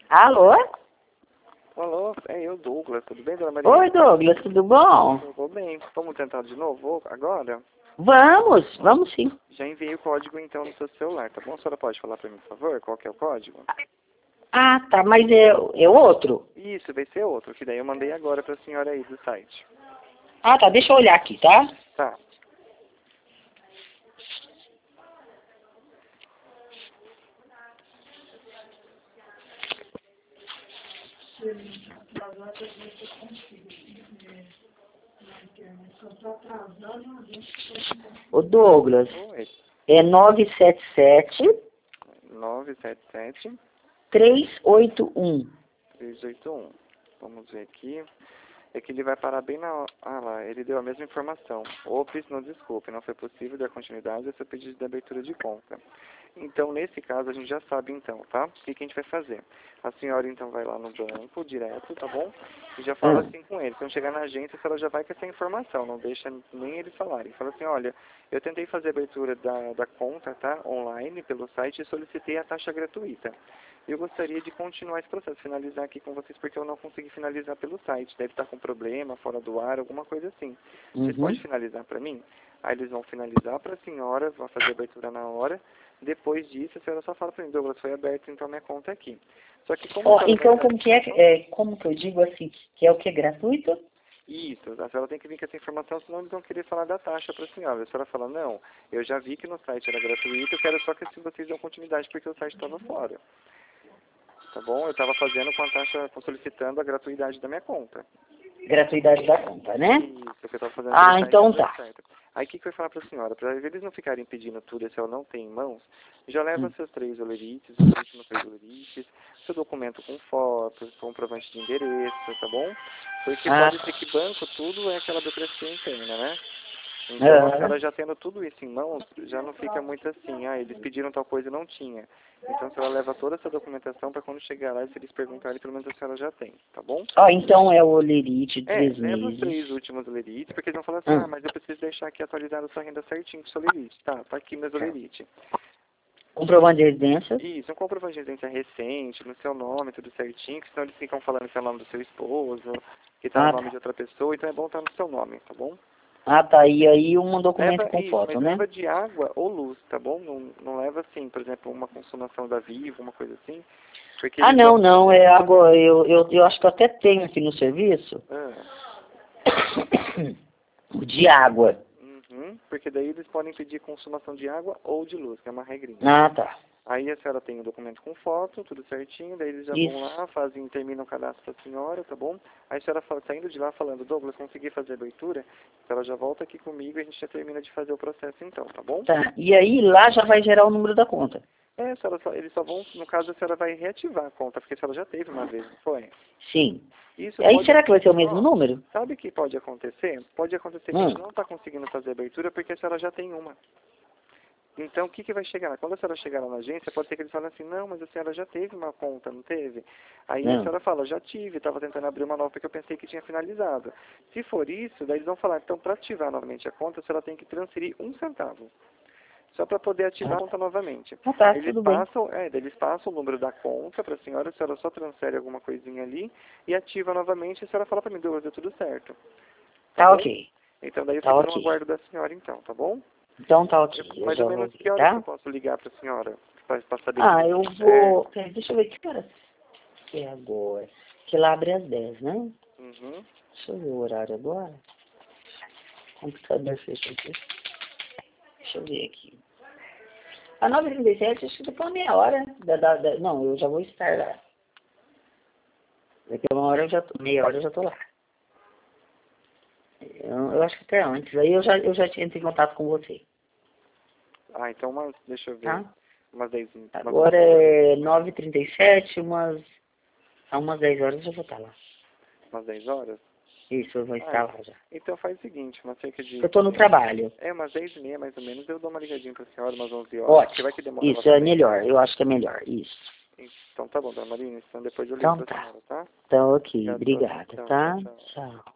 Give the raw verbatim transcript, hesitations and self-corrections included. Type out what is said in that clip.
Alô? Alô, é eu, Douglas. Tudo bem, dona Maria? Oi, Douglas, tudo bom? Tudo bem. Vamos tentar de novo agora? Vamos, vamos sim. Já enviei o código, então, no seu celular, tá bom? A senhora pode falar para mim, por favor, qual que é o código? Ah, tá, mas é, é outro? Isso, vai ser outro, que daí eu mandei agora para a senhora aí do site. Ah, tá, deixa eu olhar aqui, tá? Tá. Ô, Douglas, Oi. é nove sete sete, nove sete sete, três oito um. três oito um. Vamos ver aqui. É que ele vai parar bem na hora. Ah lá, ele deu a mesma informação. Ops, não desculpe, não foi possível dar continuidade a seu pedido de abertura de conta. Então, nesse caso, a gente já sabe então, tá? O que, que a gente vai fazer? A senhora, então, vai lá no banco direto, tá bom? E já fala Hum. assim com ele. Quando chegar na agência, ela já vai com essa informação, não deixa nem eles falarem. Fala assim, olha, eu tentei fazer a abertura da, da conta, tá? Online, pelo site, e solicitei a taxa gratuita. Eu gostaria de continuar esse processo, finalizar aqui com vocês, porque eu não consegui finalizar pelo site. Deve estar com problema, fora do ar, alguma coisa assim. Vocês Uhum. podem finalizar para mim? Aí eles vão finalizar para a senhora, vão fazer a abertura na hora. Depois disso, a senhora só fala para mim, Douglas, foi aberto, então minha conta é aqui. Só que como Ó, a senhora então, vai como que é, que- é, como que eu digo assim, que é o que é gratuito? Isso, a senhora tem que vir com essa informação, senão eles vão querer falar da taxa para a senhora. A senhora fala, não, eu já vi que no site era gratuito, eu quero só que assim vocês dão continuidade porque o site estava fora. Tá bom? Eu estava fazendo com a taxa, solicitando a gratuidade da minha conta. Gratuidade da conta, né? Isso, que eu estava fazendo Ah, pelo site então não deu tá. certo. Aí o que, que eu ia falar para a senhora? Para eles não ficarem pedindo tudo se ela não tem em mãos, já leva Hum. seus três olerites, os últimos três olerites, seu documento com foto, comprovante de endereço, tá bom? Porque Ah, pode ser que banco, tudo é aquela burocracia interna, né? Então, a ah, senhora já tendo tudo isso em mãos, já não fica muito assim, ah, eles pediram tal coisa e não tinha. Então, a senhora leva toda essa documentação para quando chegar lá, se eles perguntarem, pelo menos a senhora já tem, tá bom? ó, então é o olerite, É, três leva os meses. três últimos olerites, porque eles vão falar assim, ah, Hum. mas eu preciso deixar aqui atualizado a sua renda certinho com o seu olerite. Tá, tá aqui meus olerite. Comprovante de residência. Isso, um comprovante de residência recente, no seu nome, tudo certinho, que senão eles ficam falando que é o nome do seu esposo, que tá no Ah, nome tá. de outra pessoa, então é bom estar no seu nome, tá bom? Ah, tá. E aí um documento Leva com isso, foto, mas né? leva de água ou luz, tá bom? Não, não leva assim, por exemplo, uma consumação da Vivo, uma coisa assim, porque Ah, eles não, vão... não. É água. Eu, eu, eu acho que eu até tenho aqui no serviço. Ah, O de água. uhum, porque daí eles podem pedir consumação de água ou de luz, que é uma regrinha. Ah, tá. Aí a senhora tem o documento com foto, tudo certinho, daí eles já vão Isso. lá, fazem, terminam o cadastro da senhora, tá bom? Aí a senhora fala, saindo de lá falando, Douglas, consegui fazer a abertura, ela já volta aqui comigo e a gente já termina de fazer o processo então, tá bom? Tá. E aí lá já vai gerar o número da conta. É, a senhora só, eles só vão, no caso a senhora vai reativar a conta, porque a senhora já teve uma vez, não foi? Sim. Isso Aí pode... será que vai ser o mesmo Ó, número? sabe o que pode acontecer? Pode acontecer que a Hum. gente não está conseguindo fazer a abertura porque a senhora já tem uma. Então, o que, que vai chegar lá? Quando a senhora chegar lá na agência, pode ser que eles falem assim, não, mas a senhora já teve uma conta, não teve? Aí a Não. senhora fala, já tive, estava tentando abrir uma nova porque eu pensei que tinha finalizado. Se for isso, daí eles vão falar, então, para ativar novamente a conta, a senhora tem que transferir um centavo. Só para poder ativar Ah, a conta novamente. ah, tá. Eles Tudo bem. passam, é, daí eles passam o número da conta para a senhora, a senhora só transfere alguma coisinha ali e ativa novamente e a senhora fala para mim, Douglas, deu tudo certo. Tá Tá bom? ok. Então, daí eu Tá fico no ok. aguardo da senhora, então, tá bom? Então tá ok. Eu, Eu mais ou já vou menos ver, que horas que eu tá? posso ligar para a senhora? Para saber se Ah, deu eu tudo vou... certo. Peraí, deixa eu ver que horas que é agora. Que lá abre às dez, né? Uhum. Deixa eu ver o horário agora. Computador fecha aqui. Deixa eu ver aqui. A nove e trinta e sete, acho que daqui a uma meia hora. Da, da, da, não, eu já vou estar lá. Daqui a uma hora eu já tô, meia hora eu já tô lá. Eu, eu acho que até antes. Aí eu já, eu já tinha entrado em contato com você. Ah, então umas, deixa eu ver, Tá? umas dez, umas Agora é nove e trinta e sete, umas, a umas dez horas eu já vou estar lá. umas dez horas? Isso, eu vou Ah, estar lá já. então faz o seguinte, umas cerca de... Eu tô no trabalho. É, umas dez e meia mais ou menos, eu dou uma ligadinha para a senhora, umas onze horas, porque Ótimo. vai que demora ela Isso é também. melhor. Eu acho que é melhor. Isso. Então tá bom, dona Marina, então depois eu ligo Então para a tá. senhora, tá? Então ok. Obrigado pela Obrigada, atenção, tchau, tá? tchau. Tchau.